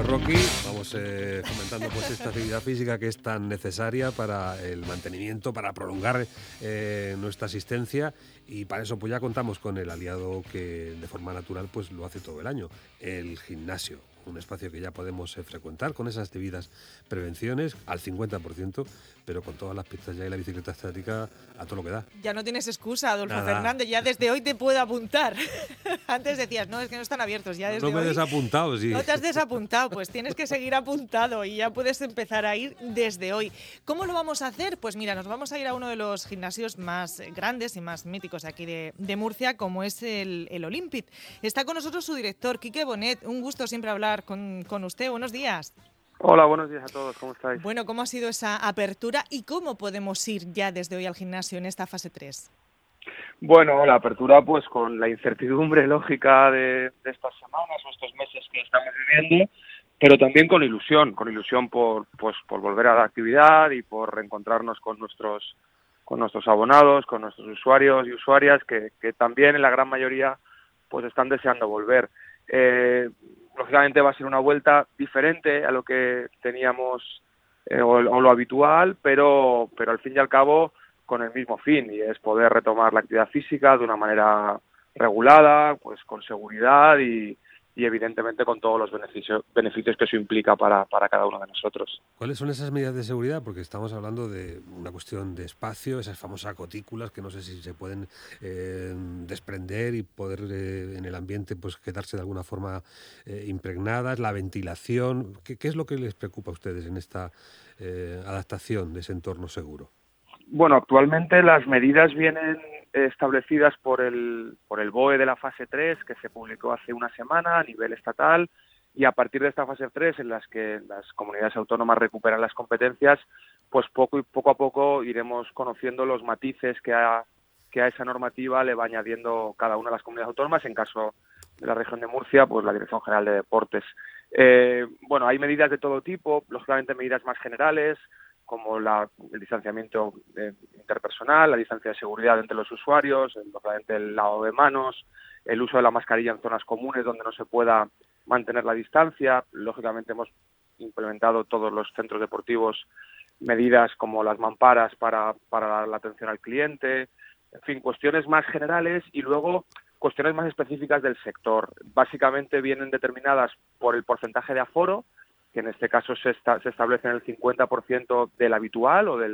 Pues Rocky, vamos fomentando pues esta actividad física que es tan necesaria para el mantenimiento, para prolongar nuestra asistencia, y para eso pues ya contamos con el aliado que de forma natural pues lo hace todo el año, el gimnasio. Un espacio que ya podemos frecuentar con esas debidas prevenciones al 50%, pero con todas las pistas ya y la bicicleta estática a todo lo que da. Ya no tienes excusa, Adolfo Nada. Fernández, ya desde hoy te puedo apuntar. Antes decías, no, es que no están abiertos, ya desde No me he hoy... desapuntado, sí. No te has desapuntado, pues tienes que seguir apuntado y ya puedes empezar a ir desde hoy. ¿Cómo lo vamos a hacer? Pues mira, nos vamos a ir a uno de los gimnasios más grandes y más míticos aquí de Murcia, como es el Olympic. Está con nosotros su director, Quique Bonet. Un gusto siempre hablar con usted. Buenos días. Hola, buenos días a todos, ¿cómo estáis? Bueno, ¿cómo ha sido esa apertura y cómo podemos ir ya desde hoy al gimnasio en esta fase 3? Bueno, la apertura pues con la incertidumbre lógica de estas semanas o estos meses que estamos viviendo, pero también con ilusión por volver a la actividad y por reencontrarnos con nuestros abonados, con nuestros usuarios y usuarias que también en la gran mayoría pues están deseando volver. Lógicamente va a ser una vuelta diferente a lo que teníamos o lo habitual, pero al fin y al cabo con el mismo fin, y es poder retomar la actividad física de una manera regulada, pues con seguridad y evidentemente con todos los beneficios que eso implica para cada uno de nosotros. ¿Cuáles son esas medidas de seguridad? Porque estamos hablando de una cuestión de espacio, esas famosas gotículas que no sé si se pueden desprender y poder en el ambiente pues quedarse de alguna forma impregnadas, la ventilación. ¿Qué es lo que les preocupa a ustedes en esta adaptación de ese entorno seguro? Bueno, actualmente las medidas vienen establecidas por el BOE de la fase 3, que se publicó hace una semana a nivel estatal, y a partir de esta fase 3, en las que las comunidades autónomas recuperan las competencias, pues poco a poco iremos conociendo los matices que a esa normativa le va añadiendo cada una de las comunidades autónomas. En caso de la región de Murcia, pues la Dirección General de Deportes. Bueno, hay medidas de todo tipo, lógicamente medidas más generales, como el distanciamiento interpersonal, la distancia de seguridad entre los usuarios, lógicamente el lavado de manos, el uso de la mascarilla en zonas comunes donde no se pueda mantener la distancia. Lógicamente hemos implementado todos los centros deportivos medidas como las mamparas para la atención al cliente, en fin, cuestiones más generales y luego cuestiones más específicas del sector. Básicamente vienen determinadas por el porcentaje de aforo, que en este caso se establece en el 50% del habitual o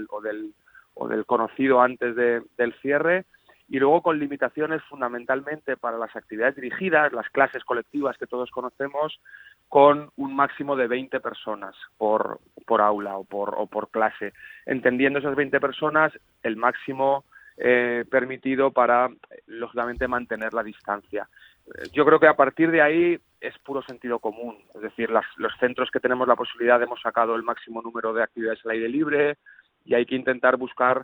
del conocido antes del cierre, y luego con limitaciones fundamentalmente para las actividades dirigidas, las clases colectivas que todos conocemos, con un máximo de 20 personas por aula o por clase, entendiendo esas 20 personas el máximo permitido para, lógicamente, mantener la distancia. Yo creo que a partir de ahí es puro sentido común, es decir, los centros que tenemos la posibilidad hemos sacado el máximo número de actividades al aire libre y hay que intentar buscar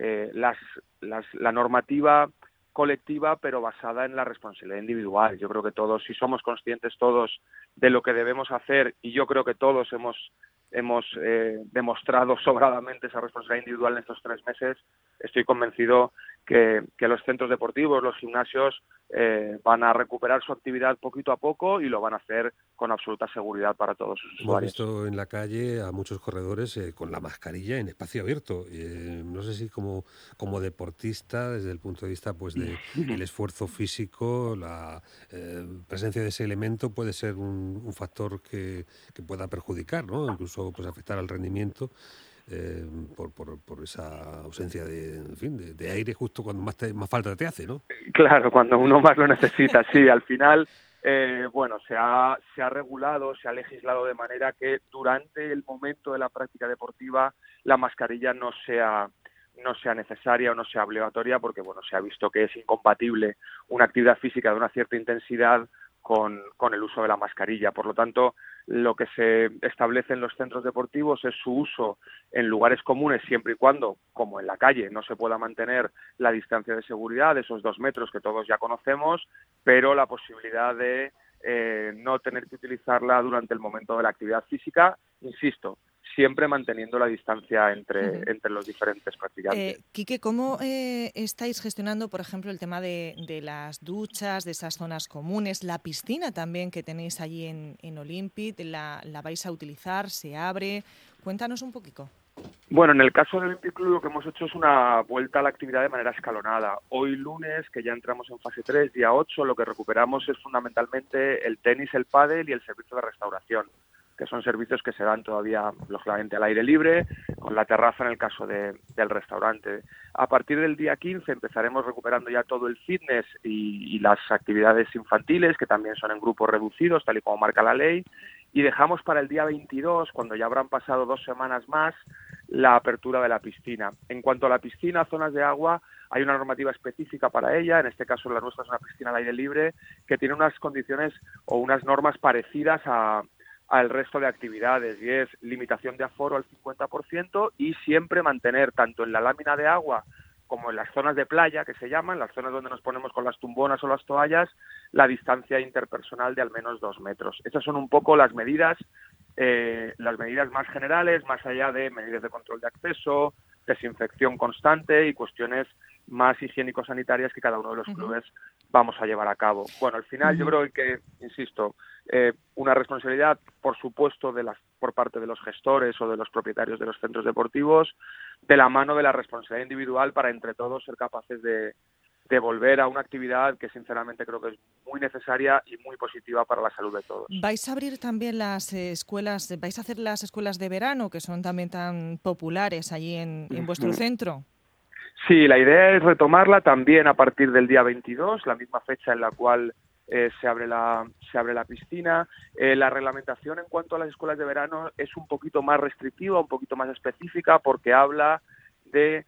la normativa colectiva pero basada en la responsabilidad individual. Yo creo que todos, si somos conscientes todos de lo que debemos hacer, y yo creo que todos hemos demostrado sobradamente esa responsabilidad individual en estos 3 meses, estoy convencido que los centros deportivos, los gimnasios van a recuperar su actividad poquito a poco y lo van a hacer con absoluta seguridad para todos sus usuarios. Hemos visto en la calle a muchos corredores con la mascarilla en espacio abierto. No sé si como deportista, desde el punto de vista pues del esfuerzo físico, la presencia de ese elemento puede ser un factor que pueda perjudicar, ¿no? Incluso pues afectar al rendimiento. Por esa ausencia de aire justo cuando más falta te hace, ¿no? Claro, cuando uno más lo necesita, sí. Al final, se ha regulado, se ha legislado de manera que durante el momento de la práctica deportiva la mascarilla no sea necesaria o no sea obligatoria, porque se ha visto que es incompatible una actividad física de una cierta intensidad con el uso de la mascarilla. Por lo tanto, lo que se establece en los centros deportivos es su uso en lugares comunes siempre y cuando, como en la calle, no se pueda mantener la distancia de seguridad, esos 2 metros que todos ya conocemos, pero la posibilidad de no tener que utilizarla durante el momento de la actividad física, insisto, siempre manteniendo la distancia entre los diferentes practicantes. Quique, ¿cómo estáis gestionando, por ejemplo, el tema de las duchas, de esas zonas comunes, la piscina también que tenéis allí en Olímpic? ¿La vais a utilizar? ¿Se abre? Cuéntanos un poquito. Bueno, en el caso del Olympic Club lo que hemos hecho es una vuelta a la actividad de manera escalonada. Hoy lunes, que ya entramos en fase 3, día 8, lo que recuperamos es fundamentalmente el tenis, el pádel y el servicio de restauración, que son servicios que se dan todavía, lógicamente, al aire libre, con la terraza en el caso del restaurante. A partir del día 15 empezaremos recuperando ya todo el fitness y las actividades infantiles, que también son en grupos reducidos, tal y como marca la ley, y dejamos para el día 22, cuando ya habrán pasado 2 semanas más, la apertura de la piscina. En cuanto a la piscina, zonas de agua, hay una normativa específica para ella, en este caso la nuestra es una piscina al aire libre, que tiene unas condiciones o unas normas parecidas al resto de actividades, y es limitación de aforo al 50% y siempre mantener tanto en la lámina de agua como en las zonas de playa, que se llaman, las zonas donde nos ponemos con las tumbonas o las toallas, la distancia interpersonal de al menos 2 metros. Esas son un poco las medidas más generales, más allá de medidas de control de acceso, desinfección constante y cuestiones más higiénico-sanitarias que cada uno de los clubes vamos a llevar a cabo. Bueno, al final yo creo que, insisto, una responsabilidad, por supuesto, por parte de los gestores o de los propietarios de los centros deportivos, de la mano de la responsabilidad individual para entre todos ser capaces de volver a una actividad que sinceramente creo que es muy necesaria y muy positiva para la salud de todos. ¿Vais a abrir también las escuelas, vais a hacer las escuelas de verano, que son también tan populares allí en vuestro centro? Sí, la idea es retomarla también a partir del día 22, la misma fecha en la cual se abre la piscina. La reglamentación en cuanto a las escuelas de verano es un poquito más restrictiva, un poquito más específica, porque habla de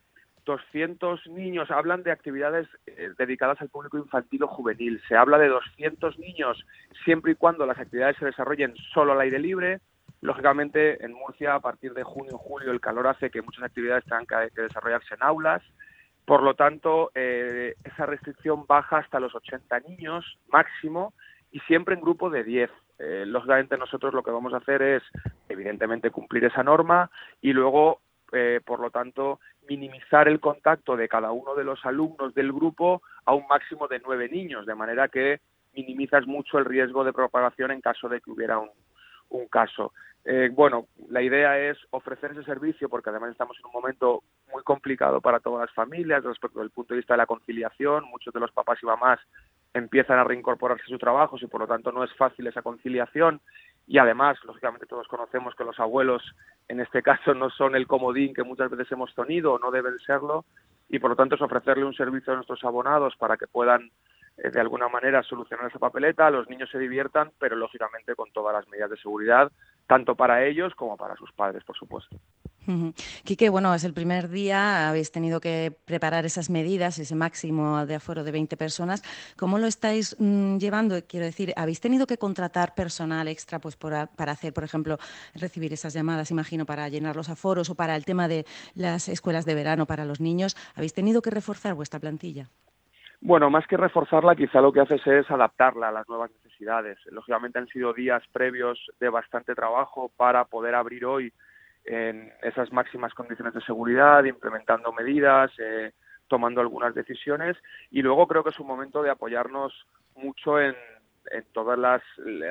200 niños, hablan de actividades dedicadas al público infantil o juvenil. Se habla de 200 niños siempre y cuando las actividades se desarrollen solo al aire libre. Lógicamente, en Murcia, a partir de junio o julio, el calor hace que muchas actividades tengan que desarrollarse en aulas. Por lo tanto, esa restricción baja hasta los 80 niños máximo y siempre en grupo de 10. Lógicamente, nosotros lo que vamos a hacer es, evidentemente, cumplir esa norma y luego, por lo tanto, minimizar el contacto de cada uno de los alumnos del grupo a un máximo de 9 niños, de manera que minimizas mucho el riesgo de propagación en caso de que hubiera un caso. Bueno, la idea es ofrecer ese servicio porque además estamos en un momento muy complicado para todas las familias respecto del punto de vista de la conciliación. Muchos de los papás y mamás empiezan a reincorporarse a sus trabajos y por lo tanto no es fácil esa conciliación y además, lógicamente todos conocemos que los abuelos en este caso no son el comodín que muchas veces hemos tenido o no deben serlo y por lo tanto es ofrecerle un servicio a nuestros abonados para que puedan de alguna manera solucionar esa papeleta, los niños se diviertan, pero lógicamente con todas las medidas de seguridad, tanto para ellos como para sus padres, por supuesto. Quique, bueno, es el primer día, habéis tenido que preparar esas medidas, ese máximo de aforo de 20 personas. ¿Cómo lo estáis llevando? Quiero decir, ¿habéis tenido que contratar personal extra pues para hacer, por ejemplo, recibir esas llamadas, imagino, para llenar los aforos o para el tema de las escuelas de verano para los niños? ¿Habéis tenido que reforzar vuestra plantilla? Bueno, más que reforzarla, quizá lo que haces es adaptarla a las nuevas necesidades. Lógicamente han sido días previos de bastante trabajo para poder abrir hoy en esas máximas condiciones de seguridad, implementando medidas, tomando algunas decisiones y luego creo que es un momento de apoyarnos mucho en todas las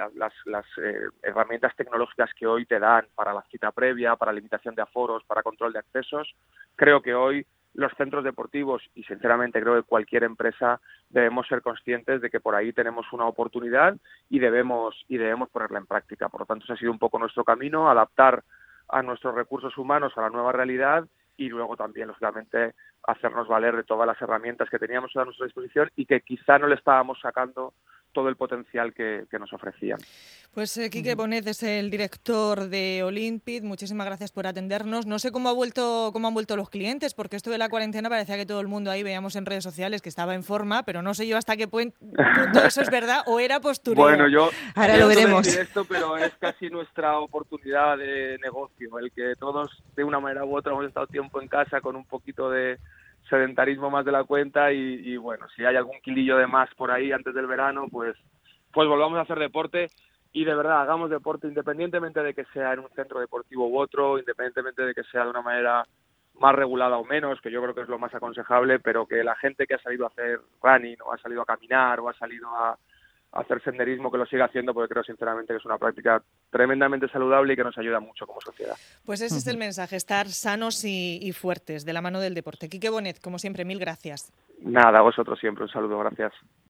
herramientas tecnológicas que hoy te dan para la cita previa, para limitación de aforos, para control de accesos. Creo que hoy los centros deportivos y sinceramente creo que cualquier empresa debemos ser conscientes de que por ahí tenemos una oportunidad y debemos ponerla en práctica. Por lo tanto, ese ha sido un poco nuestro camino, adaptar a nuestros recursos humanos a la nueva realidad y luego también, lógicamente, hacernos valer de todas las herramientas que teníamos a nuestra disposición y que quizá no le estábamos sacando todo el potencial que nos ofrecían. Pues Quique Bonet es el director de Olímpic. Muchísimas gracias por atendernos. No sé cómo han vuelto los clientes, porque esto de la cuarentena parecía que todo el mundo ahí veíamos en redes sociales que estaba en forma, pero no sé yo hasta qué punto eso es verdad o era postureo. Bueno, ahora lo veremos. Esto, pero es casi nuestra oportunidad de negocio, el que todos de una manera u otra hemos estado tiempo en casa con un poquito de sedentarismo más de la cuenta y bueno, si hay algún kilillo de más por ahí antes del verano, pues volvamos a hacer deporte. y de verdad hagamos deporte independientemente de que sea en un centro deportivo u otro, independientemente de que sea de una manera más regulada o menos, que yo creo que es lo más aconsejable, pero que la gente que ha salido a hacer running o ha salido a caminar o ha salido a hacer senderismo, que lo siga haciendo, porque creo sinceramente que es una práctica tremendamente saludable y que nos ayuda mucho como sociedad. Pues ese es el mensaje, estar sanos y fuertes de la mano del deporte. Quique Bonet, como siempre, mil gracias. Nada, a vosotros siempre un saludo, gracias.